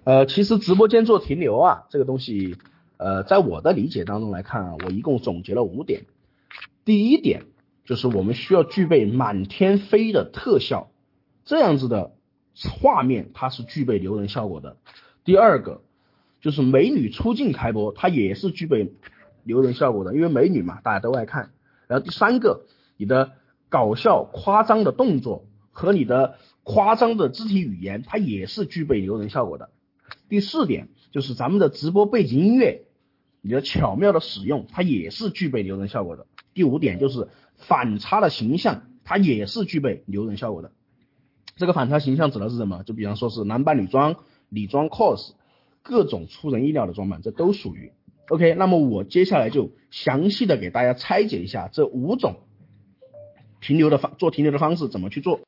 其实直播间做停留啊，这个东西，在我的理解当中来看啊，我一共总结了5点。第一点就是我们需要具备满天飞的特效，这样子的画面它是具备留人效果的。第二个就是美女出镜开播，它也是具备留人效果的，因为美女嘛，大家都爱看。然后第三个，你的搞笑夸张的动作和你的夸张的肢体语言，它也是具备留人效果的。第4点就是咱们的直播背景音乐，你的巧妙的使用，它也是具备留人效果的。第5点就是反差的形象，它也是具备留人效果的。这个反差形象指的是什么？就比方说是男扮女装、女装 cos， 各种出人意料的装扮，这都属于。OK， 那么我接下来就详细的给大家拆解一下这5种做停留的方式怎么去做。